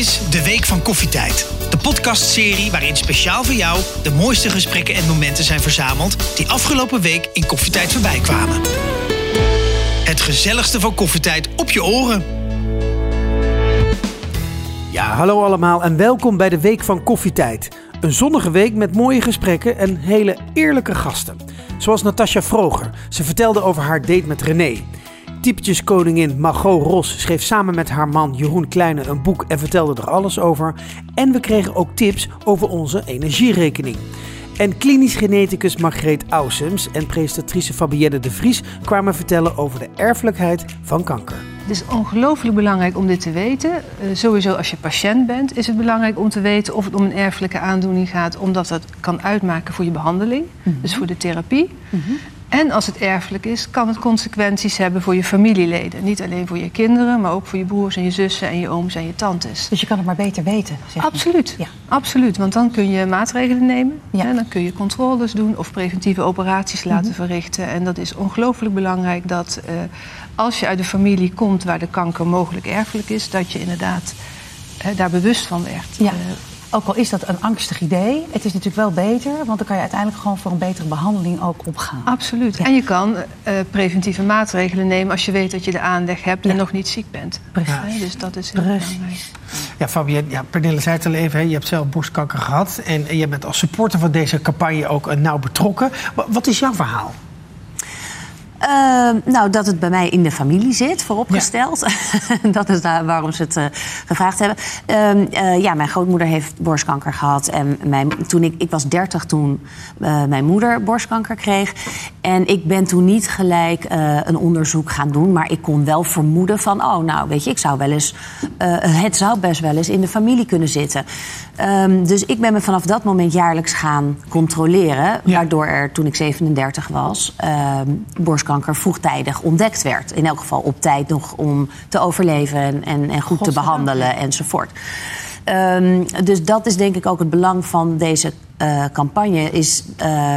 is De Week van Koffietijd. De podcastserie waarin speciaal voor jou de mooiste gesprekken en momenten zijn verzameld die afgelopen week in Koffietijd voorbij kwamen. Het gezelligste van koffietijd op je oren. Ja, hallo allemaal en welkom bij De Week van Koffietijd. Een zonnige week met mooie gesprekken en hele eerlijke gasten. Zoals Natasja Vroger. Ze vertelde over haar date met René. Typetjeskoningin Margot Ros schreef samen met haar man Jeroen Kleine een boek en vertelde er alles over. En we kregen ook tips over onze energierekening. En klinisch geneticus Margreet Aussems en presentatrice Fabienne de Vries kwamen vertellen over de erfelijkheid van kanker. Het is ongelooflijk belangrijk om dit te weten. Sowieso als je patiënt bent is het belangrijk om te weten of het om een erfelijke aandoening gaat, omdat dat kan uitmaken voor je behandeling, dus voor de therapie. En als het erfelijk is, kan het consequenties hebben voor je familieleden. Niet alleen voor je kinderen, maar ook voor je broers en je zussen en je ooms en je tantes. Dus je kan het maar beter weten, zeg maar. Absoluut, ja. Absoluut. Want dan kun je maatregelen nemen. Ja. En dan kun je controles doen of preventieve operaties laten verrichten. En dat is ongelooflijk belangrijk dat als je uit een familie komt waar de kanker mogelijk erfelijk is, dat je inderdaad daar bewust van werd. Ja. Ook al is dat een angstig idee, het is natuurlijk wel beter, want dan kan je uiteindelijk gewoon voor een betere behandeling ook opgaan. Absoluut. Ja. En je kan preventieve maatregelen nemen als je weet dat je de aanleg hebt en nog niet ziek bent. Precies. Dus dat is heel belangrijk. Ja, Fabienne, Pernille zei het al even, je hebt zelf borstkanker gehad en je bent als supporter van deze campagne ook nauw betrokken. Wat is jouw verhaal? Dat het bij mij in de familie zit, vooropgesteld. Ja. Dat is waarom ze het gevraagd hebben. Mijn grootmoeder heeft borstkanker gehad. En ik was 30 toen mijn moeder borstkanker kreeg. En ik ben toen niet gelijk een onderzoek gaan doen. Maar ik kon wel vermoeden van, ik zou wel eens... het zou best wel eens in de familie kunnen zitten. Dus ik ben me vanaf dat moment jaarlijks gaan controleren. Ja. Waardoor er, toen ik 37 was, borstkanker vroegtijdig ontdekt werd. In elk geval op tijd nog om te overleven en goed te behandelen enzovoort. Dus dat is denk ik ook het belang van deze campagne. Is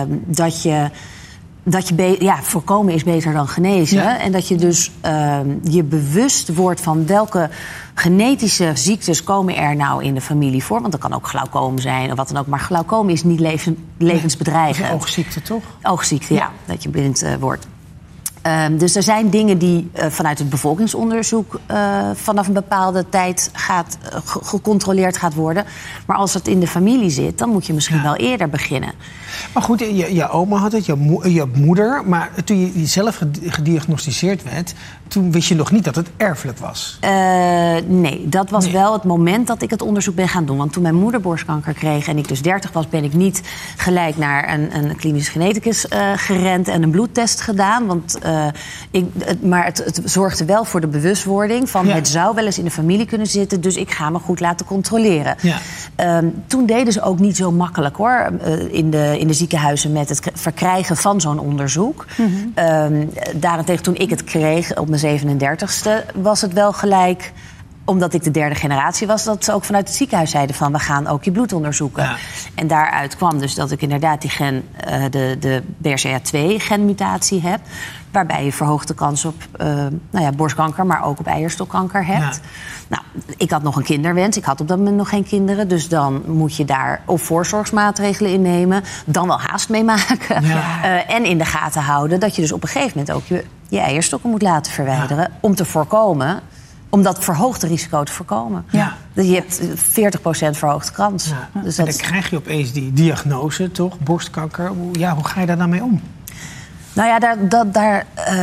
voorkomen is beter dan genezen. Ja. En dat je dus je bewust wordt van welke genetische ziektes komen er nou in de familie voor. Want dat kan ook glaucoom zijn of wat dan ook. Maar glaucoom is niet levensbedreigend. Dat is een oogziekte, toch? Oogziekte, ja. Dat je blind wordt. Dus er zijn dingen die vanuit het bevolkingsonderzoek vanaf een bepaalde tijd gecontroleerd gaat worden. Maar als het in de familie zit, dan moet je misschien wel eerder beginnen. Maar goed, je oma had het, je moeder. Maar toen je zelf gediagnosticeerd werd, toen wist je nog niet dat het erfelijk was. Nee, dat was wel het moment dat ik het onderzoek ben gaan doen. Want toen mijn moeder borstkanker kreeg en ik dus 30 was, ben ik niet gelijk naar een klinisch geneticus gerend en een bloedtest gedaan. Want maar het zorgde wel voor de bewustwording van het zou wel eens in de familie kunnen zitten. Dus ik ga me goed laten controleren. Ja. Toen deden ze ook niet zo makkelijk hoor, in de ziekenhuizen met het verkrijgen van zo'n onderzoek. Daarentegen toen ik het kreeg op mijn 37ste was het wel gelijk, omdat ik de derde generatie was, dat ze ook vanuit het ziekenhuis zeiden van we gaan ook je bloed onderzoeken. Ja. En daaruit kwam dus dat ik inderdaad die gen, de BRCA2-genmutatie heb, waarbij je verhoogde kans op borstkanker, maar ook op eierstokkanker hebt. Ja. Nou, ik had nog een kinderwens. Ik had op dat moment nog geen kinderen. Dus dan moet je daar of voorzorgsmaatregelen innemen, dan wel haast mee maken. Ja. En in de gaten houden dat je dus op een gegeven moment ook je eierstokken moet laten verwijderen om te voorkomen, om dat verhoogde risico te voorkomen. Ja. Je hebt 40% verhoogde kans. Ja. Dus en dan krijg je opeens die diagnose, toch? Borstkanker. Hoe ga je daar nou mee om? Nou ja,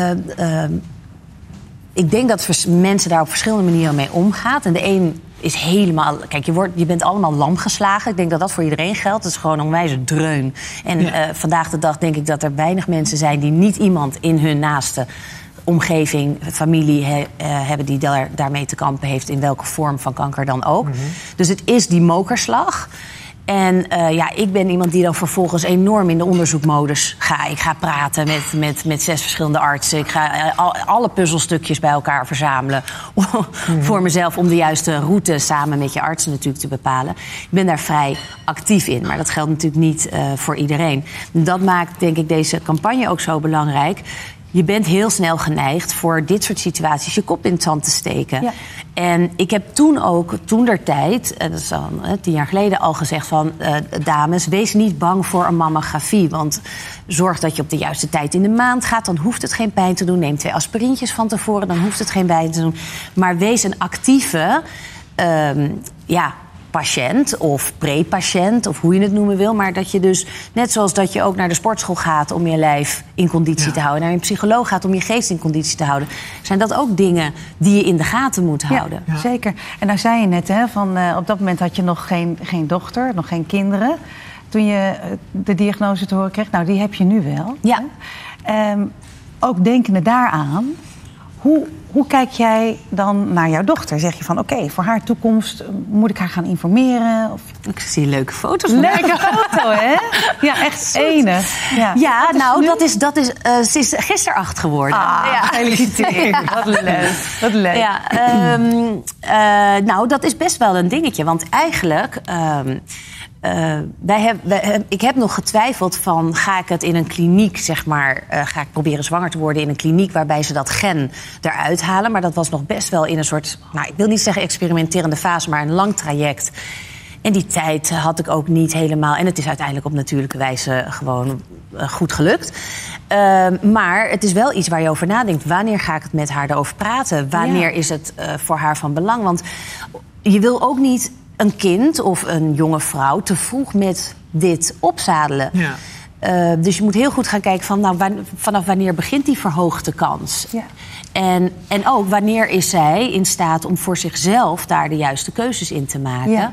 ik denk dat mensen daar op verschillende manieren mee omgaan. En de een is helemaal... Kijk, je bent allemaal lam geslagen. Ik denk dat dat voor iedereen geldt. Het is gewoon een onwijze dreun. En vandaag de dag denk ik dat er weinig mensen zijn die niet iemand in hun naaste omgeving, familie hebben die daarmee te kampen heeft, in welke vorm van kanker dan ook. Dus het is die mokerslag. En ik ben iemand die dan vervolgens enorm in de onderzoekmodus ga. Ik ga praten met 6 verschillende artsen. Ik ga alle puzzelstukjes bij elkaar verzamelen voor mezelf om de juiste route samen met je artsen natuurlijk te bepalen. Ik ben daar vrij actief in, maar dat geldt natuurlijk niet voor iedereen. Dat maakt denk ik deze campagne ook zo belangrijk. je bent heel snel geneigd voor dit soort situaties je kop in het zand te steken. Ja. En ik heb toen der tijd, dat is al 10 jaar geleden, al gezegd van... dames, wees niet bang voor een mammografie. Want zorg dat je op de juiste tijd in de maand gaat. Dan hoeft het geen pijn te doen. Neem 2 aspirintjes van tevoren, dan hoeft het geen pijn te doen. Maar wees een actieve... patiënt of pre-patiënt, of hoe je het noemen wil. Maar dat je dus, net zoals dat je ook naar de sportschool gaat om je lijf in conditie te houden, naar een psycholoog gaat om je geest in conditie te houden, zijn dat ook dingen die je in de gaten moet houden. Ja, zeker. En nou zei je net, op dat moment had je nog geen dochter, nog geen kinderen. Toen je de diagnose te horen kreeg, nou die heb je nu wel. Ja. Ook denkende daaraan, hoe kijk jij dan naar jouw dochter? Zeg je van, oké, voor haar toekomst moet ik haar gaan informeren? Of... Ik zie leuke foto's. Leuke foto, hè? Ja, echt enig. Ja, ze is gisteren 8 geworden. Gefeliciteerd. Wat leuk. Wat leuk. Ja, dat is best wel een dingetje. Want eigenlijk... ik heb nog getwijfeld van, ga ik het in een kliniek, ga ik proberen zwanger te worden in een kliniek waarbij ze dat gen eruit halen. Maar dat was nog best wel in een soort, ik wil niet zeggen experimenterende fase, maar een lang traject. En die tijd had ik ook niet helemaal. En het is uiteindelijk op natuurlijke wijze gewoon goed gelukt. Maar het is wel iets waar je over nadenkt. Wanneer ga ik het met haar erover praten? Wanneer is het voor haar van belang? Want je wil ook niet een kind of een jonge vrouw te vroeg met dit opzadelen. Ja. Dus je moet heel goed gaan kijken van, vanaf wanneer begint die verhoogde kans? Ja. En ook wanneer is zij in staat om voor zichzelf daar de juiste keuzes in te maken? Ja.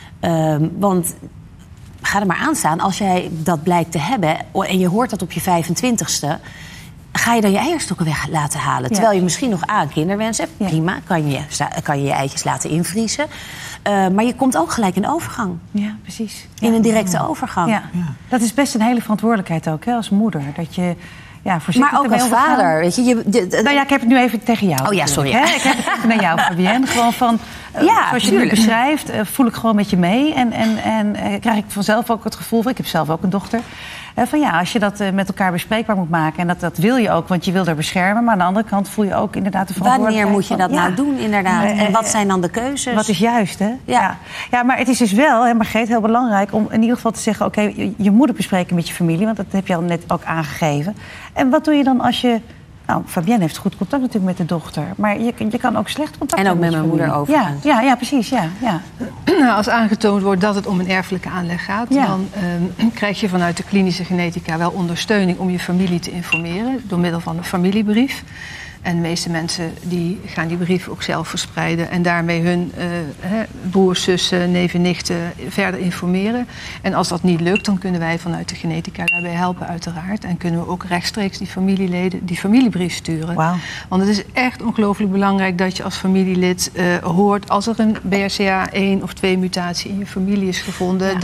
Want ga er maar aan staan, als jij dat blijkt te hebben en je hoort dat op je 25ste... ga je dan je eierstokken weg laten halen. Terwijl je misschien nog een kinderwens hebt. Ja. Prima, kan je eitjes laten invriezen. Maar je komt ook gelijk in overgang. Ja, precies. In een directe overgang. Ja. Ja. Dat is best een hele verantwoordelijkheid ook, als moeder. Dat je voorzichtig maar ook als vader, weet je. Ik heb het nu even tegen jou. Oh ja, sorry. Hè? Ik heb het even naar jou, Fabienne. Gewoon van, zoals je het nu beschrijft, voel ik gewoon met je mee. En krijg ik vanzelf ook het gevoel van, ik heb zelf ook een dochter. Van als je dat met elkaar bespreekbaar moet maken. En dat wil je ook, want je wil er beschermen. Maar aan de andere kant voel je ook inderdaad de verantwoordelijkheid. Wanneer moet je dat nou doen, inderdaad? En wat zijn dan de keuzes? Wat is juist, hè? Ja, maar het is dus wel, Margreet, heel belangrijk om in ieder geval te zeggen, oké, je moet het bespreken met je familie. Want dat heb je al net ook aangegeven. En wat doe je dan als je... Nou, Fabienne heeft goed contact natuurlijk met de dochter. Maar je kan ook slecht contact hebben met mijn moeder over. Ja, precies. Ja. Als aangetoond wordt dat het om een erfelijke aanleg gaat, dan krijg je vanuit de klinische genetica wel ondersteuning om je familie te informeren door middel van een familiebrief. En de meeste mensen die gaan die brief ook zelf verspreiden en daarmee hun broers, zussen, neven, nichten verder informeren. En als dat niet lukt, dan kunnen wij vanuit de genetica daarbij helpen uiteraard. En kunnen we ook rechtstreeks die familieleden die familiebrief sturen. Wow. Want het is echt ongelooflijk belangrijk dat je als familielid hoort als er een BRCA1 of 2 mutatie in je familie is gevonden,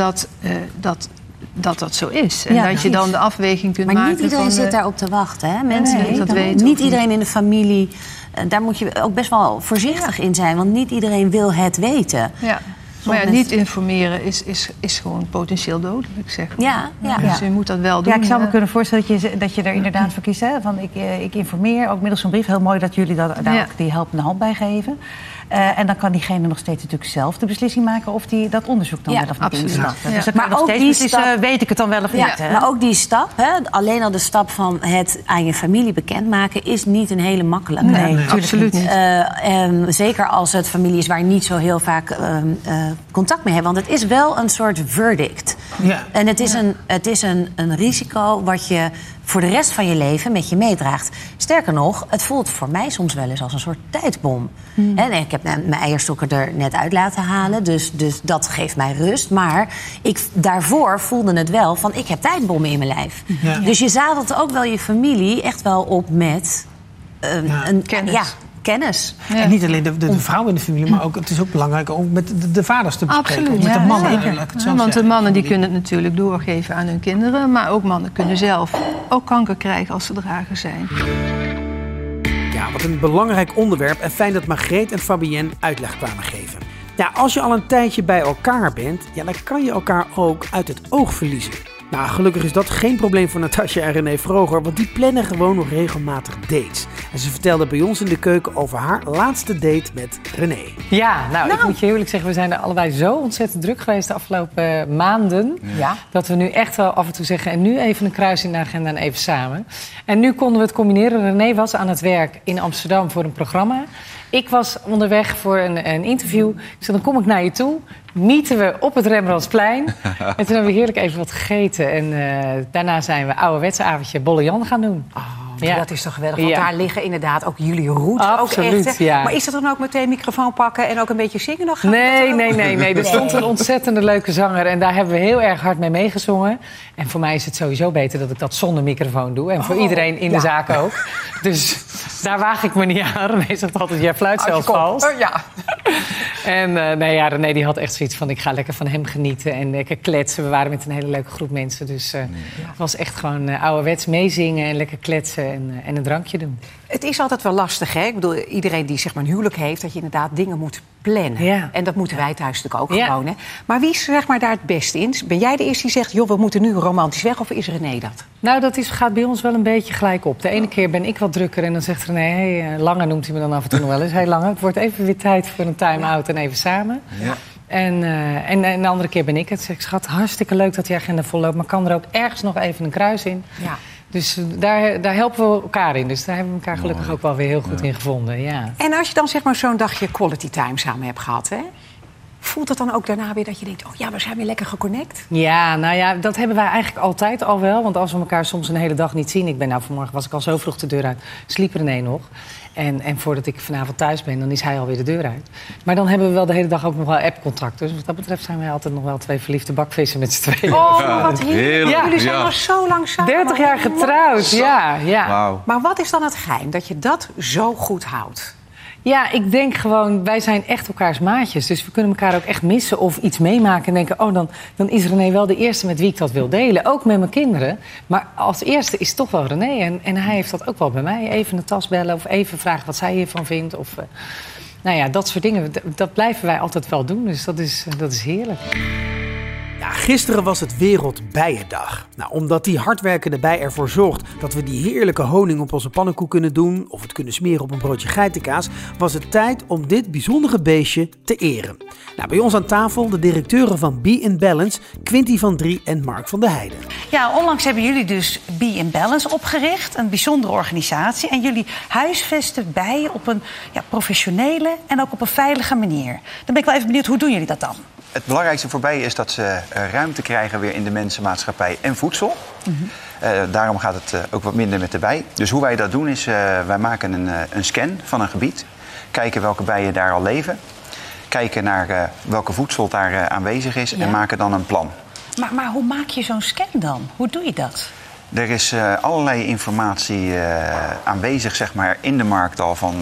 dat zo is. En dat je dan de afweging kunt maken. Maar niet iedereen zit daarop te wachten, hè? Mensen die dat weten. Niet iedereen in de familie. Daar moet je ook best wel voorzichtig in zijn. Want niet iedereen wil het weten. Ja. Maar niet informeren is gewoon potentieel dodelijk, zeg maar. Dus je moet dat wel doen. Ja, ik zou me kunnen voorstellen dat je er inderdaad voor kiest. Hè? Van ik informeer, ook middels zo'n brief. Heel mooi dat jullie daar ook die helpende hand bij geven. En dan kan diegene nog steeds natuurlijk zelf de beslissing maken of die dat onderzoek dan wel of niet instapt. Dus dat maar ook die stap, weet ik het dan wel of niet. Hè? Maar ook die stap, alleen al de stap van het aan je familie bekendmaken, is niet een hele makkelijke. Nee, absoluut niet. En zeker als het familie is waar je niet zo heel vaak contact mee hebt. Want het is wel een soort verdict. Ja. En het is een risico wat je voor de rest van je leven met je meedraagt. Sterker nog, het voelt voor mij soms wel eens als een soort tijdbom. En ik heb mijn eierstokken er net uit laten halen, dus dat geeft mij rust. Maar daarvoor voelde het wel van, ik heb tijdbommen in mijn lijf. Ja. Dus je zadelt ook wel je familie echt wel op met kennis. Ja. En niet alleen de vrouw in de familie, maar ook, het is ook belangrijk om met de vaders te bespreken. Absoluut. Met de mannen. Want de mannen die kunnen het natuurlijk doorgeven aan hun kinderen. Maar ook mannen kunnen zelf ook kanker krijgen als ze drager zijn. Ja, wat een belangrijk onderwerp. En fijn dat Margreet en Fabienne uitleg kwamen geven. Ja, als je al een tijdje bij elkaar bent, dan kan je elkaar ook uit het oog verliezen. Nou, gelukkig is dat geen probleem voor Natasja en René Vroger, want die plannen gewoon nog regelmatig dates. En ze vertelde bij ons in de keuken over haar laatste date met René. Ja, nou, ik moet je eerlijk zeggen, we zijn er allebei zo ontzettend druk geweest de afgelopen maanden. Ja. Dat we nu echt wel af en toe zeggen, en nu even een kruis in de agenda en even samen. En nu konden we het combineren. René was aan het werk in Amsterdam voor een programma. Ik was onderweg voor een interview. Ik zei, dan kom ik naar je toe. Mieten we op het Rembrandtsplein. En toen hebben we heerlijk even wat gegeten. En daarna zijn we ouderwets avondje Bolle Jan gaan doen. Ja. Dat is toch geweldig, want daar liggen inderdaad ook jullie roots. Absoluut, ook echt, ja. Maar is dat dan ook meteen microfoon pakken en ook een beetje zingen nog? Nee. Er stond een ontzettende leuke zanger en daar hebben we heel erg hard mee meegezongen. En voor mij is het sowieso beter dat ik dat zonder microfoon doe. En voor iedereen in de zaak ook. Dus daar waag ik me niet aan. René zegt altijd, jij fluit zelf vals. En René die had echt zoiets van, ik ga lekker van hem genieten en lekker kletsen. We waren met een hele leuke groep mensen. Dus het was echt gewoon ouderwets meezingen en lekker kletsen en een drankje doen. Het is altijd wel lastig, hè? Ik bedoel, iedereen die zeg maar een huwelijk heeft, dat je inderdaad dingen moet plannen. Ja. En dat moeten wij thuis natuurlijk ook gewoon, hè? Maar wie is zeg maar daar het beste in? Ben jij de eerste die zegt, joh, we moeten nu romantisch weg, of is René dat? Nou, gaat bij ons wel een beetje gelijk op. De ene keer ben ik wat drukker en dan zegt René, Lange noemt hij me dan af en toe nog wel eens. Hey Lange, het wordt even weer tijd voor een time-out en even samen. Ja. En de andere keer ben ik het. Zeg ik, schat, hartstikke leuk dat die agenda vol loopt, maar kan er ook ergens nog even een kruis in? Ja. Dus daar helpen we elkaar in. Dus daar hebben we elkaar gelukkig ook wel weer heel goed in gevonden. Ja. En als je dan zeg maar zo'n dagje quality time samen hebt gehad, hè? Voelt het dan ook daarna weer dat je denkt, oh ja, we zijn weer lekker geconnect? Ja, nou ja, dat hebben wij eigenlijk altijd al wel. Want als we elkaar soms een hele dag niet zien... vanmorgen was ik al zo vroeg de deur uit, sliep René nog. En voordat ik vanavond thuis ben, dan is hij alweer de deur uit. Maar dan hebben we wel de hele dag ook nog wel app-contact. Dus wat dat betreft zijn wij altijd nog wel 2 verliefde bakvissen met z'n tweeën. Oh, wat heerlijk. Ja, jullie zijn al zo lang samen. 30 jaar getrouwd, ja. Wow. Maar wat is dan het geheim dat je dat zo goed houdt? Ja, ik denk gewoon, wij zijn echt elkaars maatjes. Dus we kunnen elkaar ook echt missen of iets meemaken en denken, oh, dan is René wel de eerste met wie ik dat wil delen. Ook met mijn kinderen. Maar als eerste is toch wel René. En hij heeft dat ook wel bij mij. Even een tas bellen of even vragen wat zij hiervan vindt. Of, dat soort dingen. Dat blijven wij altijd wel doen. Dus dat is heerlijk. Ja, gisteren was het Wereldbijendag. Nou, omdat die hardwerkende bij ervoor zorgt dat we die heerlijke honing op onze pannenkoek kunnen doen of het kunnen smeren op een broodje geitenkaas, was het tijd om dit bijzondere beestje te eren. Nou, bij ons aan tafel de directeuren van Bee in Balance, Quinty van Drie en Mark van der Heijden. Ja, onlangs hebben jullie dus Bee in Balance opgericht, een bijzondere organisatie. En jullie huisvesten bijen op een professionele en ook op een veilige manier. Dan ben ik wel even benieuwd, hoe doen jullie dat dan? Het belangrijkste voor bijen is dat ze ruimte krijgen weer in de mensenmaatschappij en voedsel. Daarom gaat het ook wat minder met de bij. Dus hoe wij dat doen is, wij maken een scan van een gebied. Kijken welke bijen daar al leven. Kijken naar welke voedsel daar aanwezig is en maken dan een plan. Maar hoe maak je zo'n scan dan? Hoe doe je dat? Er is allerlei informatie aanwezig zeg maar, in de markt al van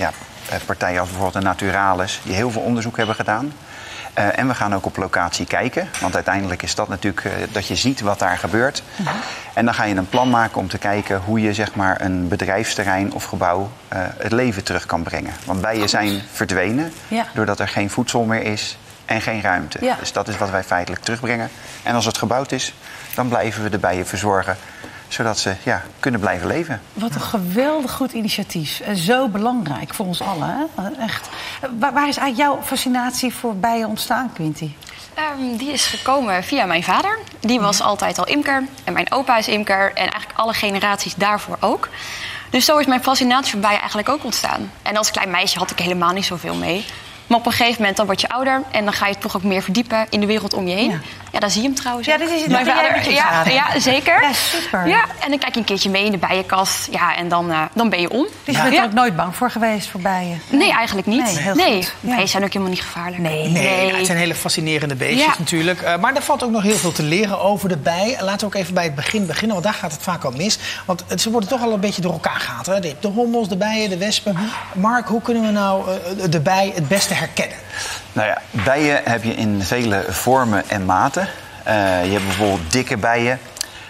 partijen als bijvoorbeeld de Naturalis, die heel veel onderzoek hebben gedaan. En we gaan ook op locatie kijken. Want uiteindelijk is dat natuurlijk dat je ziet wat daar gebeurt. En dan ga je een plan maken om te kijken hoe je zeg maar, een bedrijfsterrein of gebouw het leven terug kan brengen. Want bijen zijn verdwenen doordat er geen voedsel meer is en geen ruimte. Ja. Dus dat is wat wij feitelijk terugbrengen. En als het gebouwd is, dan blijven we de bijen verzorgen, zodat ze kunnen blijven leven. Wat een geweldig goed initiatief. En zo belangrijk voor ons allen. Hè? Echt. Waar is eigenlijk jouw fascinatie voor bijen ontstaan, Quinty? Die is gekomen via mijn vader. Die was altijd al imker. En mijn opa is imker. En eigenlijk alle generaties daarvoor ook. Dus zo is mijn fascinatie voor bijen eigenlijk ook ontstaan. En als klein meisje had ik helemaal niet zoveel mee. Maar op een gegeven moment dan word je ouder en dan ga je toch ook meer verdiepen in de wereld om je heen. Ja, dan zie je hem trouwens. Ja, dit is het. Mijn vader. Ja, zeker. Ja, super. Ja, en dan kijk je een keertje mee in de bijenkast. Ja, en dan ben je om. Dus je bent er ook nooit bang voor geweest voor bijen? Nee, eigenlijk niet. Nee, heel goed. Bijen zijn ook helemaal niet gevaarlijk. Nee, het zijn hele fascinerende beestjes natuurlijk. Maar er valt ook nog heel veel te leren over de bij. Laten we ook even bij het begin beginnen, want daar gaat het vaak al mis. Want ze worden toch al een beetje door elkaar gehaald. Hè? De hommels, de bijen, de wespen. Mark, hoe kunnen we nou de bij het beste herkennen? Nou ja, bijen heb je in vele vormen en maten. Je hebt bijvoorbeeld dikke bijen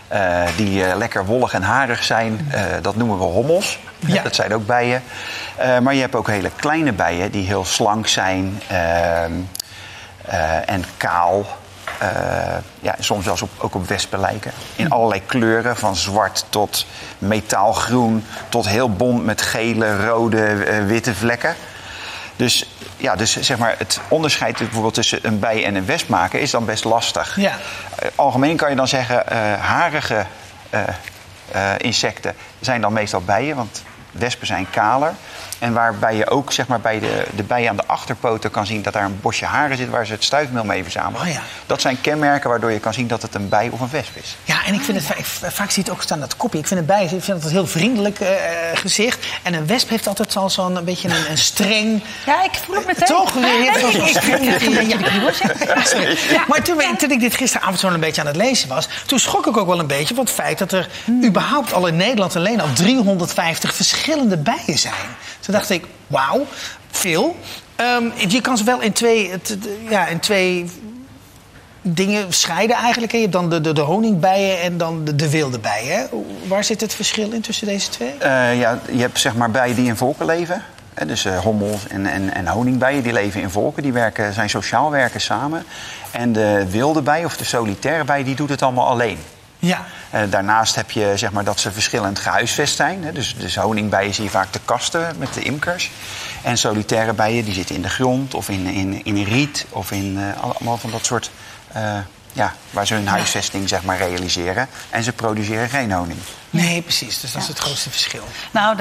die lekker wollig en harig zijn. Dat noemen we hommels. Ja. Dat zijn ook bijen. Maar je hebt ook hele kleine bijen die heel slank zijn en kaal. soms zelfs ook op wespen lijken. In allerlei kleuren, van zwart tot metaalgroen... tot heel bont met gele, rode, witte vlekken. Dus zeg maar, het onderscheid bijvoorbeeld tussen een bij en een wesp maken... is dan best lastig. Ja. Algemeen kan je dan zeggen, harige insecten zijn dan meestal bijen... want wespen zijn kaler. En waarbij je ook zeg maar, bij de bijen aan de achterpoten kan zien... dat daar een bosje haren zit waar ze het stuifmeel mee verzamelen. Oh ja. Dat zijn kenmerken waardoor je kan zien dat het een bij of een wesp is. Ja, en ik vind het vaak zie je het ook staan dat kopje. Ik vind het een heel vriendelijk gezicht. En een wesp heeft altijd al zo'n beetje een streng... Ja, ik voel het meteen. Toch? Maar toen ik dit gisteravond zo'n beetje aan het lezen was... toen schrok ik ook wel een beetje van het feit dat er überhaupt al in Nederland alleen al 350 verschillende bijen zijn. Toen dacht ik, wauw, veel. Je kan ze wel in twee dingen scheiden eigenlijk. Je hebt dan de honingbijen en dan de wilde bijen. Waar zit het verschil in tussen deze twee? Je hebt zeg maar bijen die in volken leven. Dus hommels en honingbijen die leven in volken. Die zijn sociaal, werken samen. En de wilde bij of de solitaire bij die doet het allemaal alleen. Ja. Daarnaast heb je zeg maar, dat ze verschillend gehuisvest zijn. Hè. Dus honingbijen zie je vaak te kasten met de imkers. En solitaire bijen die zitten in de grond of in riet of in allemaal van dat soort... waar ze hun huisvesting zeg maar, realiseren. En ze produceren geen honing. Nee, precies. Dus dat is het grootste verschil. Nou,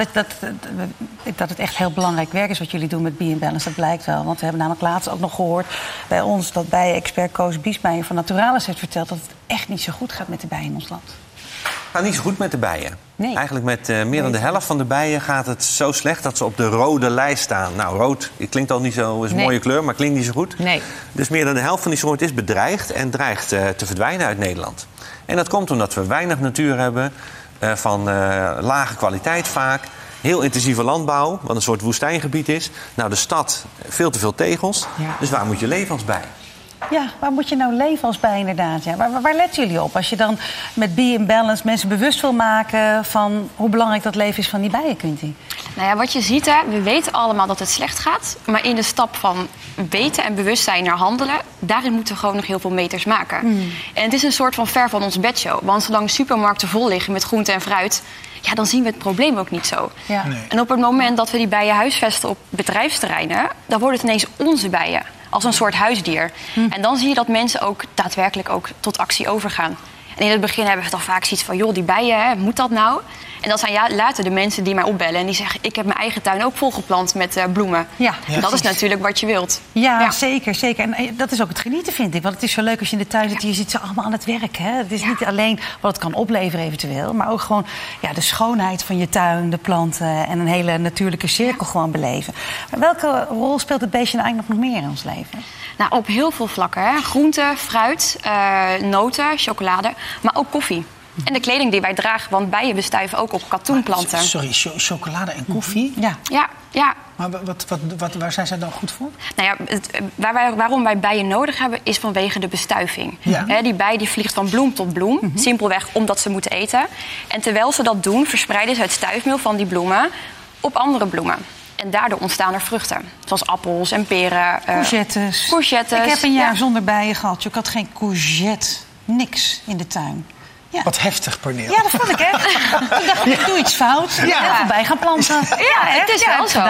dat het echt heel belangrijk werk is wat jullie doen met Bee & Balance, dat blijkt wel. Want we hebben namelijk laatst ook nog gehoord bij ons... dat bijenexpert Koos Biesmeijer van Naturalis heeft verteld... dat het echt niet zo goed gaat met de bijen in ons land. Het gaat niet zo goed met de bijen. Nee. Eigenlijk met meer dan de helft van de bijen gaat het zo slecht... dat ze op de rode lijst staan. Nou, rood klinkt al niet zo, is een mooie kleur, maar klinkt niet zo goed. Nee. Dus meer dan de helft van die soort is bedreigd... en dreigt te verdwijnen uit Nederland. En dat komt omdat we weinig natuur hebben... van lage kwaliteit vaak. Heel intensieve landbouw, wat een soort woestijngebied is. Nou, de stad, veel te veel tegels. Ja. Dus waar moet je leven als bij? Ja, waar moet je nou leven als bij inderdaad? Ja. Waar letten jullie op? Als je dan met Bee & Balance mensen bewust wil maken... van hoe belangrijk dat leven is van die bijen, Quinty? Nou ja, wat je ziet, we weten allemaal dat het slecht gaat. Maar in de stap van weten en bewustzijn naar handelen... daarin moeten we gewoon nog heel veel meters maken. En het is een soort van ver van ons bedshow. Want zolang supermarkten vol liggen met groente en fruit... ja, dan zien we het probleem ook niet zo. Ja. Nee. En op het moment dat we die bijen huisvesten op bedrijfsterreinen... dan worden het ineens onze bijen. Als een soort huisdier. En dan zie je dat mensen ook daadwerkelijk ook tot actie overgaan. En in het begin hebben we toch vaak zoiets van... joh, die bijen, moet dat nou? En dat zijn later de mensen die mij opbellen en die zeggen... ik heb mijn eigen tuin ook volgeplant met bloemen. Ja. En dat is natuurlijk wat je wilt. Ja, zeker, zeker. En dat is ook het genieten, vind ik. Want het is zo leuk als je in de tuin zit... je ziet ze allemaal aan het werk. Hè? Het is niet alleen wat het kan opleveren eventueel... maar ook gewoon de schoonheid van je tuin, de planten... en een hele natuurlijke cirkel gewoon beleven. Maar welke rol speelt het beestje nou eigenlijk nog meer in ons leven? Nou, op heel veel vlakken. Hè. Groente, fruit, noten, chocolade, maar ook koffie. En de kleding die wij dragen, want bijen bestuiven ook op katoenplanten. Sorry, chocolade en koffie? Ja. Maar waar zijn zij dan goed voor? Nou ja, waarom wij bijen nodig hebben, is vanwege de bestuiving. Ja. Die bij die vliegt van bloem tot bloem, simpelweg omdat ze moeten eten. En terwijl ze dat doen, verspreiden ze het stuifmeel van die bloemen op andere bloemen. En daardoor ontstaan er vruchten. Zoals appels en peren. Courgettes. Ik heb een jaar zonder bijen gehad. Ik had geen courgette. Niks in de tuin. Ja. Wat heftig, Pernille. Ja, dat vond ik echt. Ik dacht, ik doe iets fout. Ja. Voorbij gaan planten. Ja, het is wel zo.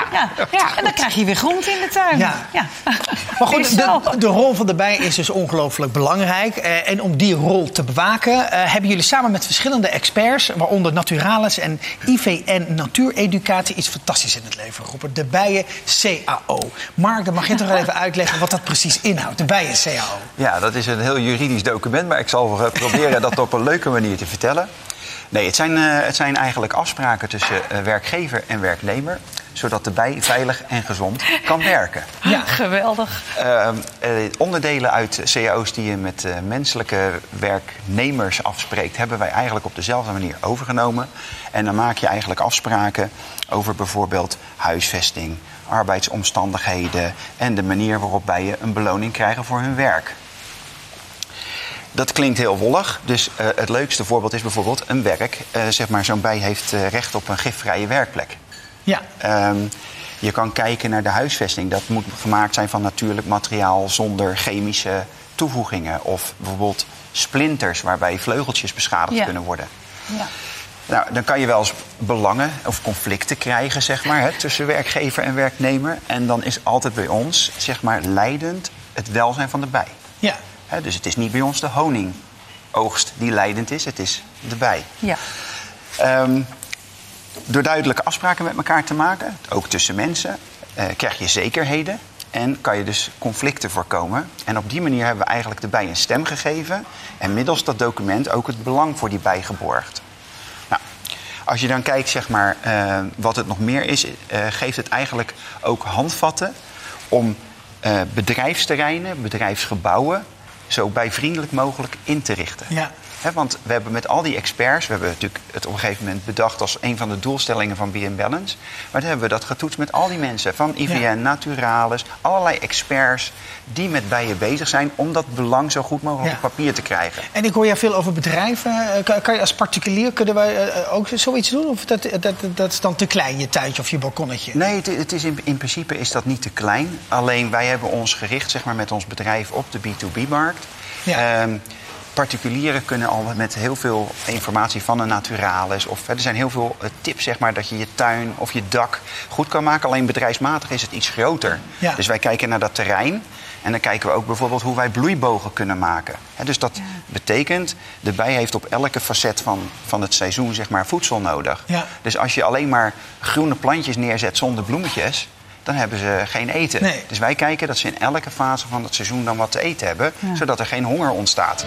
Ja. En dan krijg je weer groente in de tuin. Ja. Maar goed, de rol van de bij is dus ongelooflijk belangrijk. En om die rol te bewaken... hebben jullie samen met verschillende experts... waaronder Naturalis en IVN Natuureducatie... iets fantastisch in het leven geroepen. De bijen CAO. Mark, dan mag je toch wel even uitleggen wat dat precies inhoudt. De bijen CAO. Ja, dat is een heel juridisch document... maar ik zal proberen dat op een leuke manier te vertellen. Nee, het zijn eigenlijk afspraken tussen werkgever en werknemer... zodat de bij veilig en gezond kan werken. Ja, geweldig. Onderdelen uit cao's die je met menselijke werknemers afspreekt... hebben wij eigenlijk op dezelfde manier overgenomen. En dan maak je eigenlijk afspraken over bijvoorbeeld huisvesting... arbeidsomstandigheden en de manier waarop bijen een beloning krijgen voor hun werk. Dat klinkt heel wollig. Dus het leukste voorbeeld is bijvoorbeeld een werk. Zo'n bij heeft recht op een gifvrije werkplek. Ja. Je kan kijken naar de huisvesting. Dat moet gemaakt zijn van natuurlijk materiaal zonder chemische toevoegingen of bijvoorbeeld splinters waarbij vleugeltjes beschadigd kunnen worden. Ja. Nou, dan kan je wel eens belangen of conflicten krijgen, zeg maar, tussen werkgever en werknemer. En dan is altijd bij ons, zeg maar, leidend het welzijn van de bij. Ja. Dus het is niet bij ons de honingoogst die leidend is, het is de bij. Ja. Door duidelijke afspraken met elkaar te maken, ook tussen mensen, krijg je zekerheden. En kan je dus conflicten voorkomen. En op die manier hebben we eigenlijk de bij een stem gegeven. En middels dat document ook het belang voor die bij geborgd. Nou, als je dan kijkt, zeg maar, wat het nog meer is, geeft het eigenlijk ook handvatten om bedrijfsterreinen, bedrijfsgebouwen zo bijvriendelijk mogelijk in te richten. Ja. Want we hebben met al die experts, we hebben natuurlijk het op een gegeven moment bedacht als een van de doelstellingen van Be & Balance. Maar dan hebben we dat getoetst met al die mensen, van IVN, Naturalis, allerlei experts die met bijen bezig zijn om dat belang zo goed mogelijk op papier te krijgen. En ik hoor jij veel over bedrijven. Kan je als particulier, kunnen wij ook zoiets doen? Of dat is dan te klein, je tuintje of je balkonnetje? Nee, het is in principe is dat niet te klein. Alleen wij hebben ons gericht, zeg maar, met ons bedrijf op de B2B-markt. Ja. Particulieren kunnen al met heel veel informatie van een Naturalis. Of er zijn heel veel tips, zeg maar, dat je je tuin of je dak goed kan maken. Alleen bedrijfsmatig is het iets groter. Ja. Dus wij kijken naar dat terrein. En dan kijken we ook bijvoorbeeld hoe wij bloeibogen kunnen maken. Dus dat betekent, de bij heeft op elke facet van het seizoen, zeg maar, voedsel nodig. Ja. Dus als je alleen maar groene plantjes neerzet zonder bloemetjes, dan hebben ze geen eten. Nee. Dus wij kijken dat ze in elke fase van het seizoen dan wat te eten hebben, zodat er geen honger ontstaat.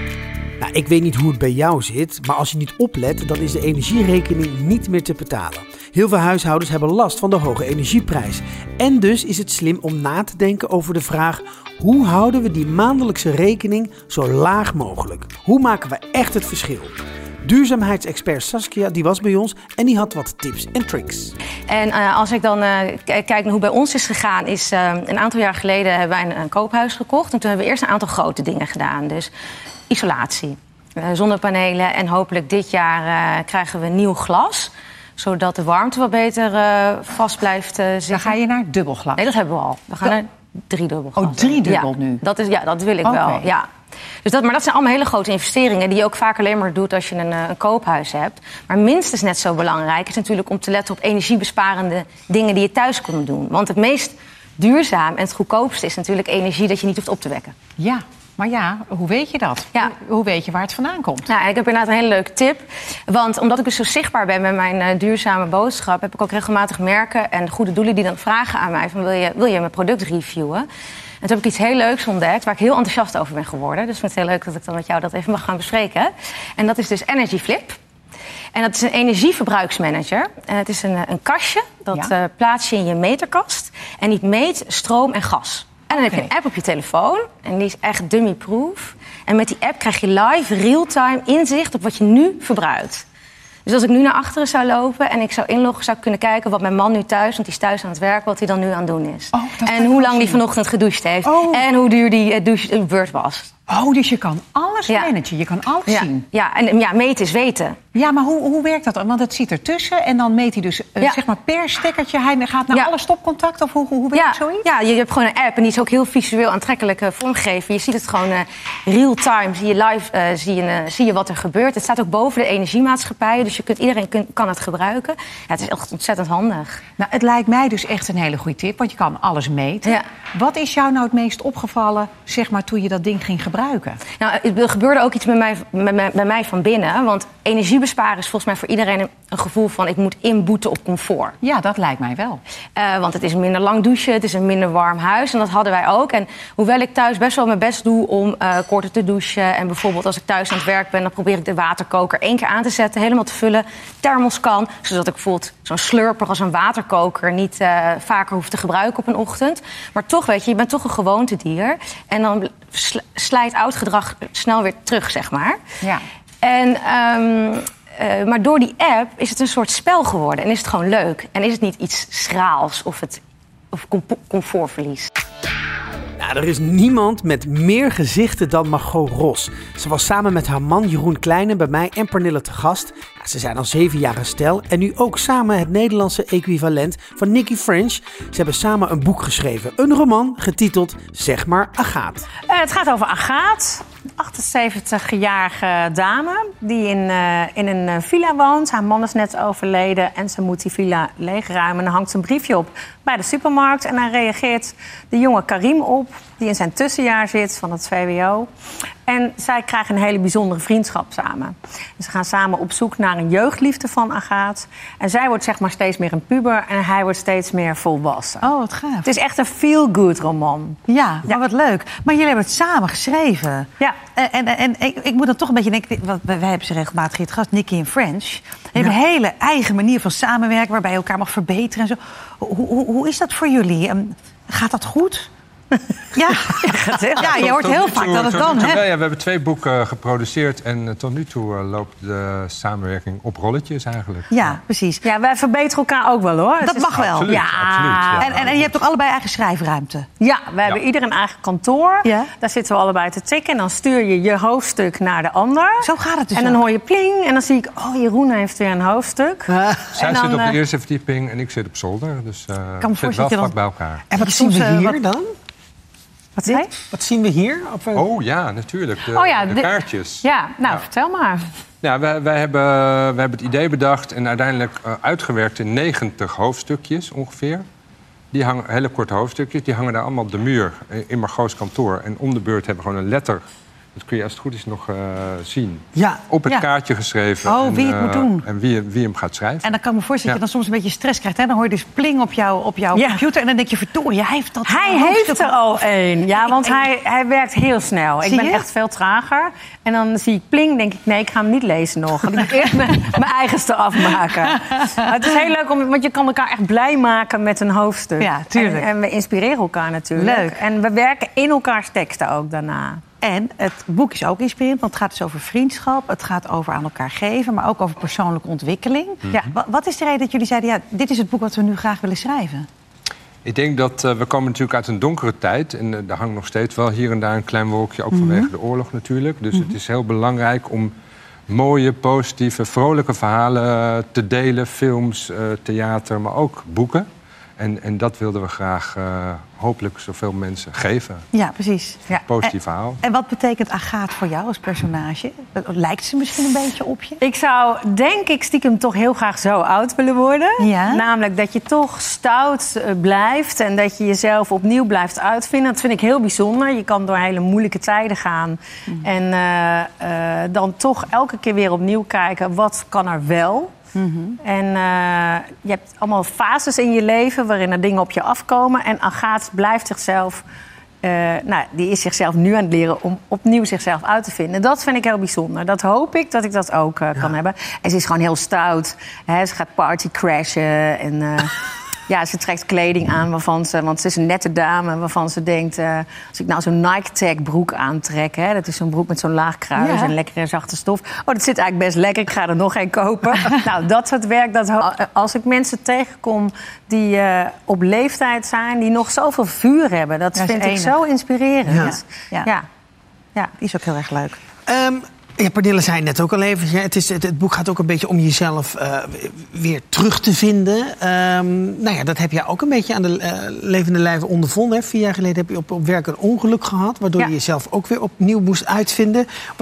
Nou, ik weet niet hoe het bij jou zit, maar als je niet oplet, dan is de energierekening niet meer te betalen. Heel veel huishoudens hebben last van de hoge energieprijs. En dus is het slim om na te denken over de vraag: hoe houden we die maandelijkse rekening zo laag mogelijk? Hoe maken we echt het verschil? Duurzaamheidsexpert Saskia, die was bij ons en die had wat tips en tricks. En als ik dan kijk naar hoe bij ons is gegaan, is een aantal jaar geleden hebben wij een koophuis gekocht. En toen hebben we eerst een aantal grote dingen gedaan. Dus isolatie, zonnepanelen en hopelijk dit jaar krijgen we nieuw glas. Zodat de warmte wat beter vast blijft zitten. Dan ga je naar dubbelglas? Nee, dat hebben we al. We gaan naar driedubbel glas. Oh, driedubbel nu? Dat wil ik wel, ja. Dus maar dat zijn allemaal hele grote investeringen die je ook vaak alleen maar doet als je een koophuis hebt. Maar minstens net zo belangrijk is natuurlijk om te letten op energiebesparende dingen die je thuis kunt doen. Want het meest duurzaam en het goedkoopste is natuurlijk energie dat je niet hoeft op te wekken. Ja. Maar ja, hoe weet je dat? Ja. Hoe weet je waar het vandaan komt? Nou, ik heb inderdaad een hele leuke tip. Want omdat ik dus zo zichtbaar ben met mijn duurzame boodschap, heb ik ook regelmatig merken en goede doelen die dan vragen aan mij van wil je mijn product reviewen? En toen heb ik iets heel leuks ontdekt waar ik heel enthousiast over ben geworden. Dus ik vind het heel leuk dat ik dan met jou dat even mag gaan bespreken. En dat is dus Energy Flip. En dat is een energieverbruiksmanager. En het is een kastje, dat plaats je in je meterkast. En die meet stroom en gas. En dan heb je een app op je telefoon. En die is echt dummy-proof. En met die app krijg je live, real-time inzicht op wat je nu verbruikt. Dus als ik nu naar achteren zou lopen en ik zou inloggen, zou ik kunnen kijken wat mijn man nu thuis, want die is thuis aan het werk, wat hij dan nu aan het doen is. En hoe lang die vanochtend gedoucht heeft. En hoe duur die douchebeurt was. Oh, dus je kan alles managen, je kan alles zien. Ja, en meten is weten. Ja, maar hoe werkt dat? Want het zit ertussen en dan meet hij dus zeg maar per stekkertje. Hij gaat naar alle stopcontacten of hoe werkt zoiets? Ja, je hebt gewoon een app en die is ook heel visueel aantrekkelijk vormgegeven. Je ziet het gewoon real-time, zie je live, zie je wat er gebeurt. Het staat ook boven de energiemaatschappijen, dus iedereen kan het gebruiken. Ja, het is echt ontzettend handig. Nou, het lijkt mij dus echt een hele goede tip, want je kan alles meten. Ja. Wat is jou nou het meest opgevallen, zeg maar, toen je dat ding ging gebruiken? Nou, er gebeurde ook iets bij mij van binnen. Want energiebesparen is volgens mij voor iedereen een gevoel van ik moet inboeten op comfort. Ja, dat lijkt mij wel. Want het is minder lang douchen, het is een minder warm huis. En dat hadden wij ook. En hoewel ik thuis best wel mijn best doe om korter te douchen. En bijvoorbeeld als ik thuis aan het werk ben, dan probeer ik de waterkoker 1 keer aan te zetten. Helemaal te vullen. Thermos kan. Zodat ik bijvoorbeeld zo'n slurper als een waterkoker niet vaker hoef te gebruiken op een ochtend. Maar toch, weet je bent toch een gewoontedier. En dan slijt oud gedrag snel weer terug, zeg maar. Ja. Maar door die app is het een soort spel geworden. En is het gewoon leuk. En is het niet iets schraals of comfortverlies. Nou, er is niemand met meer gezichten dan Margot Ros. Ze was samen met haar man Jeroen Kleine bij mij en Pernille te gast. Ja, Ze zijn al 7 jaar een stel en nu ook samen het Nederlandse equivalent van Nikki French. Ze hebben samen een boek geschreven. Een roman getiteld Zeg maar Agaat. Het gaat over Agaat, een 78-jarige dame die in een villa woont. Haar man is net overleden en ze moet die villa leegruimen. En dan hangt ze een briefje op bij de supermarkt. En dan reageert de jonge Karim op, die in zijn tussenjaar zit van het VWO. En zij krijgen een hele bijzondere vriendschap samen. En ze gaan samen op zoek naar een jeugdliefde van Agaat. En zij wordt zeg maar steeds meer een puber en hij wordt steeds meer volwassen. Oh, wat gaaf. Het is echt een feel-good roman. Ja, maar wat leuk. Maar jullie hebben het samen geschreven. Ja. En ik moet dan toch een beetje denken, want wij hebben ze regelmatig hier het gast, Nikki en French. Die hebben een hele eigen manier van samenwerken waarbij je elkaar mag verbeteren en zo. Hoe is dat voor jullie? Gaat dat goed? Ja, je hoort heel vaak dat het dan... Hè? Ja, we hebben 2 boeken geproduceerd en tot nu toe loopt de samenwerking op rolletjes eigenlijk. Ja, precies. Ja, wij verbeteren elkaar ook wel, hoor. Dat mag wel. Absoluut, ja. Absoluut, ja. En je hebt toch allebei eigen schrijfruimte? Ja, we hebben ieder een eigen kantoor. Ja. Daar zitten we allebei te tikken. En dan stuur je je hoofdstuk naar de ander. Zo gaat het dus. En dan hoor je pling. En dan zie ik, Jeroen heeft weer een hoofdstuk. Zij zit op de eerste verdieping en ik zit op zolder. Dus kan me zit wel vlak bij elkaar. En wat zien we hier dan? Wat zien we hier? Oh ja, natuurlijk. De kaartjes. Ja, vertel maar. Ja, wij hebben het idee bedacht en uiteindelijk uitgewerkt in 90 hoofdstukjes ongeveer. Die hangen, hele korte hoofdstukjes, die hangen daar allemaal op de muur in Margot's kantoor. En om de beurt hebben we gewoon een letter. Dat kun je als het goed is nog zien. Ja. Op het kaartje geschreven. Oh, wie het moet doen. En wie hem gaat schrijven. En dan kan ik me voorstellen dat je dan soms een beetje stress krijgt. Hè? Dan hoor je dus pling op jouw computer. En dan denk je, verdorie, hij heeft dat. Hij heeft er al één. Ja, want hij werkt heel snel. Ik ben echt veel trager. En dan zie ik pling, denk ik, nee, ik ga hem niet lezen nog. Dan moet ik eerst mijn eigenste afmaken. Het is heel leuk, want je kan elkaar echt blij maken met een hoofdstuk. Ja, tuurlijk. En we inspireren elkaar natuurlijk. Leuk. En we werken in elkaars teksten ook daarna. En het boek is ook inspirerend, want het gaat dus over vriendschap. Het gaat over aan elkaar geven, maar ook over persoonlijke ontwikkeling. Ja, wat is de reden dat jullie zeiden, dit is het boek wat we nu graag willen schrijven? Ik denk dat we komen natuurlijk uit een donkere tijd. En daar hangt nog steeds wel hier en daar een klein wolkje, ook vanwege de oorlog natuurlijk. Dus het is heel belangrijk om mooie, positieve, vrolijke verhalen te delen. Films, theater, maar ook boeken. En dat wilden we graag hopelijk zoveel mensen geven. Ja, precies. Ja. Positief verhaal. En wat betekent Agaat voor jou als personage? Lijkt ze misschien een beetje op je? Ik zou, denk ik, stiekem toch heel graag zo oud willen worden. Ja? Namelijk dat je toch stout blijft en dat je jezelf opnieuw blijft uitvinden. Dat vind ik heel bijzonder. Je kan door hele moeilijke tijden gaan. En dan toch elke keer weer opnieuw kijken, wat kan er wel? En je hebt allemaal fases in je leven waarin er dingen op je afkomen. En Agaat blijft zichzelf, die is zichzelf nu aan het leren om opnieuw zichzelf uit te vinden. Dat vind ik heel bijzonder. Dat hoop ik dat ik dat ook kan hebben. En ze is gewoon heel stout. Hè? Ze gaat party crashen en... Ja, ze trekt kleding aan want ze is een nette dame waarvan ze denkt... als ik nou zo'n Nike-tag broek aantrek... Hè, dat is zo'n broek met zo'n laag kruis en lekkere zachte stof... dat zit eigenlijk best lekker, ik ga er nog een kopen. Nou, dat soort werk, als ik mensen tegenkom die op leeftijd zijn... die nog zoveel vuur hebben, dat vind ik zo inspirerend. Ja, die is ook heel erg leuk. Ja, Pernille zei net ook al even, het boek gaat ook een beetje om jezelf weer terug te vinden. Dat heb jij ook een beetje aan de levende lijve ondervonden. Hè? 4 jaar geleden heb je op werk een ongeluk gehad, waardoor je jezelf ook weer opnieuw moest uitvinden.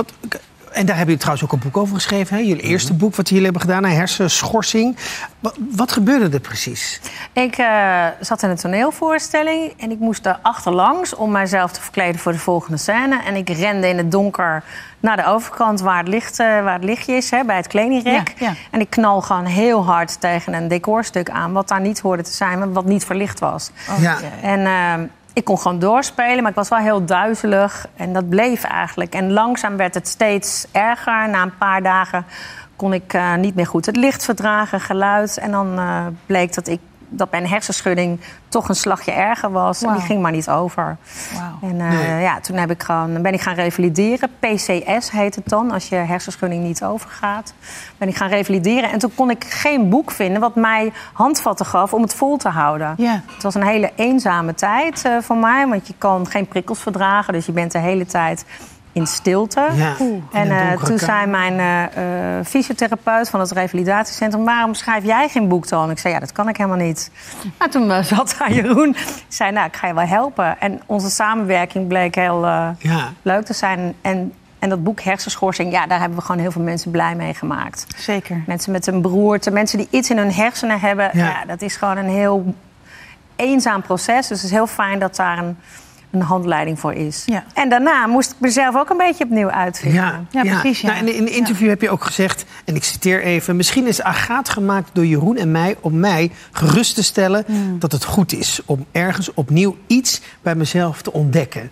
En daar heb je trouwens ook een boek over geschreven. Hè? Jullie eerste boek wat jullie hebben gedaan, hersenschorsing. Wat gebeurde er precies? Ik zat in een toneelvoorstelling en ik moest er achterlangs om mijzelf te verkleden voor de volgende scène. En ik rende in het donker naar de overkant waar het lichtje is, hè, bij het kledingrek. Ja. En ik knal gewoon heel hard tegen een decorstuk aan, wat daar niet hoorde te zijn, maar wat niet verlicht was. Oh, ja. En ik kon gewoon doorspelen, maar ik was wel heel duizelig. En dat bleef eigenlijk. En langzaam werd het steeds erger. Na een paar dagen kon ik niet meer goed het licht verdragen, geluid. En dan bleek dat mijn hersenschudding toch een slagje erger was. Wow. En die ging maar niet over. Wow. En toen ben ik gaan revalideren. PCS heet het dan, als je hersenschudding niet overgaat. Ben ik gaan revalideren. En toen kon ik geen boek vinden wat mij handvatten gaf om het vol te houden. Yeah. Het was een hele eenzame tijd voor mij. Want je kan geen prikkels verdragen. Dus je bent de hele tijd in stilte. Ja, en toen zei mijn fysiotherapeut van het revalidatiecentrum... waarom schrijf jij geen boek dan? Ik zei, ja, dat kan ik helemaal niet. Maar toen zat daar Jeroen. Ik zei, nou, ik ga je wel helpen. En onze samenwerking bleek heel leuk te zijn. En dat boek Hersenschorsing, daar hebben we gewoon heel veel mensen blij mee gemaakt. Zeker. Mensen met een beroerte, mensen die iets in hun hersenen hebben... dat is gewoon een heel eenzaam proces. Dus het is heel fijn dat daar een handleiding voor is. Ja. En daarna moest ik mezelf ook een beetje opnieuw uitvinden. Ja, precies. Ja. Nou, in een interview heb je ook gezegd, en ik citeer even... misschien is Agaat gemaakt door Jeroen en mij om mij gerust te stellen... dat het goed is om ergens opnieuw iets bij mezelf te ontdekken.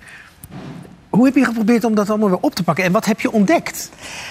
Hoe heb je geprobeerd om dat allemaal weer op te pakken? En wat heb je ontdekt?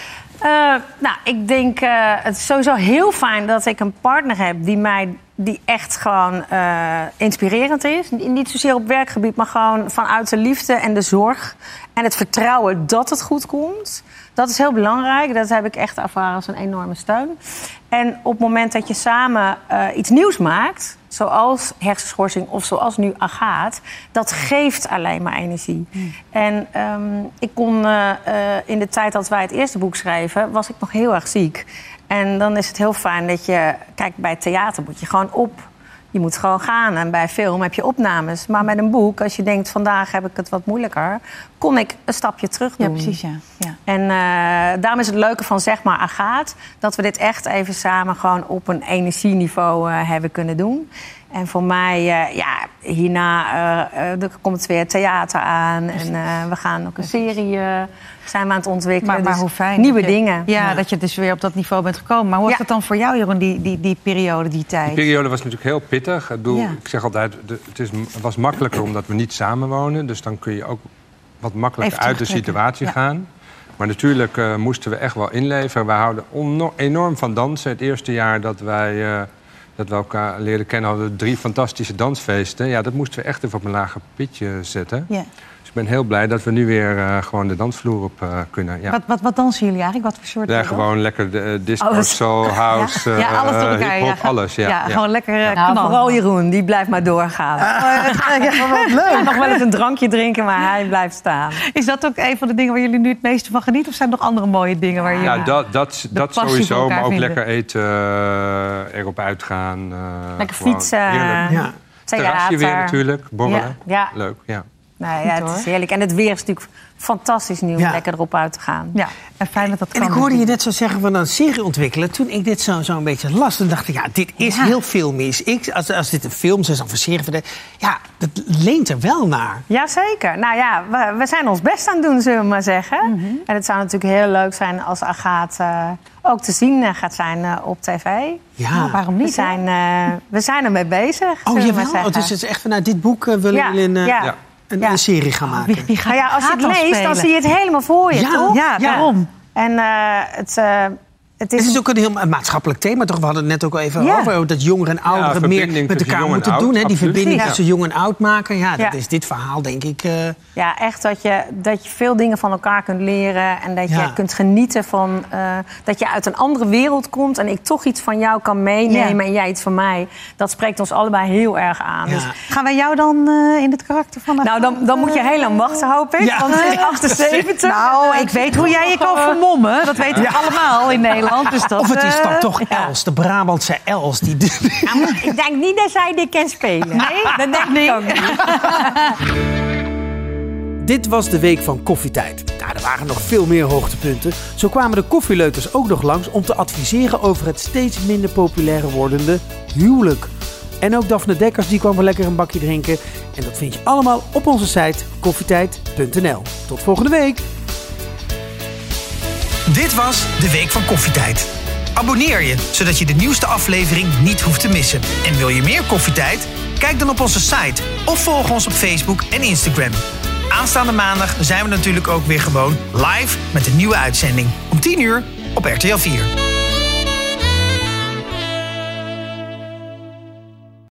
Nou, ik denk het is sowieso heel fijn dat ik een partner heb die echt gewoon inspirerend is. Niet zozeer op werkgebied, maar gewoon vanuit de liefde en de zorg. En het vertrouwen dat het goed komt. Dat is heel belangrijk. Dat heb ik echt ervaren als een enorme steun. En op het moment dat je samen iets nieuws maakt... zoals hersenschorsing of zoals nu Agaat... dat geeft alleen maar energie. En ik kon in de tijd dat wij het eerste boek schreven... was ik nog heel erg ziek. En dan is het heel fijn dat je... Kijk, bij theater moet je gewoon op. Je moet gewoon gaan. En bij film heb je opnames. Maar met een boek, als je denkt... vandaag heb ik het wat moeilijker... kon ik een stapje terug doen. Ja, precies, ja. En daarom is het leuke van zeg maar Agaat... dat we dit echt even samen gewoon op een energieniveau hebben kunnen doen. En voor mij, hierna er komt weer theater aan. En we gaan ook een serie zijn we aan het ontwikkelen. Maar hoe fijn. Nieuwe dingen. Ja, dat je dus weer op dat niveau bent gekomen. Maar hoe was het dan voor jou, Jeroen, die periode, die tijd? Die periode was natuurlijk heel pittig. Ik zeg altijd, het was makkelijker omdat we niet samenwonen. Dus dan kun je ook wat makkelijker uit de situatie gaan. Maar natuurlijk moesten we echt wel inleveren. We houden enorm van dansen. Het eerste jaar dat we elkaar leerden kennen, hadden we 3 fantastische dansfeesten. Ja, dat moesten we echt even op een lager pitje zetten. Ja. Dus ik ben heel blij dat we nu weer gewoon de dansvloer op kunnen. Ja. Wat dansen jullie eigenlijk? Wat voor soort? Ja, gewoon lekker disco, soul, house, alles door elkaar, hip-hop, alles. Ja, gewoon lekker knallen. Vooral Jeroen, die blijft maar doorgaan. Wat leuk. Hij nog wel eens een drankje drinken, maar hij blijft staan. Is dat ook een van de dingen waar jullie nu het meeste van genieten? Of zijn er nog andere mooie dingen waar jullie... Ja, dat sowieso, maar ook vinden. Lekker eten, erop uitgaan. Lekker fietsen. Terrasje weer natuurlijk, borrelen. Ja. Leuk, ja. Nou ja, het is heerlijk. En het weer is natuurlijk fantastisch nu om lekker erop uit te gaan. Ja, en fijn dat kan. En ik hoorde je net zo zeggen van een serie ontwikkelen. Toen ik dit zo een beetje las, toen dacht ik, dit is heel filmisch. Als dit een film is of een serie, dat leent er wel naar. Jazeker. Nou ja, we zijn ons best aan het doen, zullen we maar zeggen. En het zou natuurlijk heel leuk zijn als Agaat ook te zien gaat zijn op tv. Ja, nou, waarom niet? We zijn ermee bezig. Oh, jawel. Dus het is echt vanuit dit boek willen jullie een serie gaan maken. Wie gaat als je het leest, dan zie je het helemaal voor je, toch? Ja, daarom. En het is ook een heel maatschappelijk thema, toch? We hadden het net ook al even over dat jongeren en ouderen meer met elkaar moeten doen. Die verbinding tussen jong en oud maken. Ja, dat is dit verhaal, denk ik. Ja, echt dat je veel dingen van elkaar kunt leren. En dat je kunt genieten van dat je uit een andere wereld komt. En ik toch iets van jou kan meenemen en jij iets van mij. Dat spreekt ons allebei heel erg aan. Ja. Dus gaan wij jou dan in het karakter van... Nou, dan moet je heel lang wachten, hoop ik. Ja. Want het is 78. Nou, ik weet hoe jij je kan vermommen. Dat weten we allemaal in Nederland. Dus of het is dan toch Els, de Brabantse Els. Die... ik denk niet dat zij dit kan spelen. Nee, dat denk ik ook niet. Dit was de week van Koffietijd. Nou, er waren nog veel meer hoogtepunten. Zo kwamen de koffieleuters ook nog langs om te adviseren over het steeds minder populaire wordende huwelijk. En ook Daphne Dekkers die kwam wel lekker een bakje drinken. En dat vind je allemaal op onze site koffietijd.nl. Tot volgende week. Dit was de Week van Koffietijd. Abonneer je, zodat je de nieuwste aflevering niet hoeft te missen. En wil je meer koffietijd? Kijk dan op onze site of volg ons op Facebook en Instagram. Aanstaande maandag zijn we natuurlijk ook weer gewoon live met een nieuwe uitzending. Om 10:00 op RTL 4.